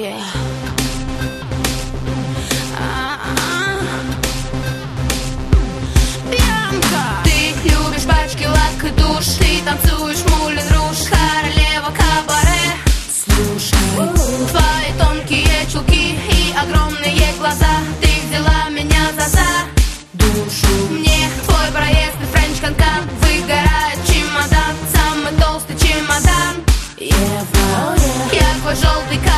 yeah. Ты любишь пачки, лак и душ, ты танцуешь Мулен Руж, королева кабаре. Слушай, твои тонкие чулки и огромные глаза, ты взяла меня за душу. Мне твой проезд и френч канкан, выгорает чемодан, самый толстый чемодан. Я твой желтый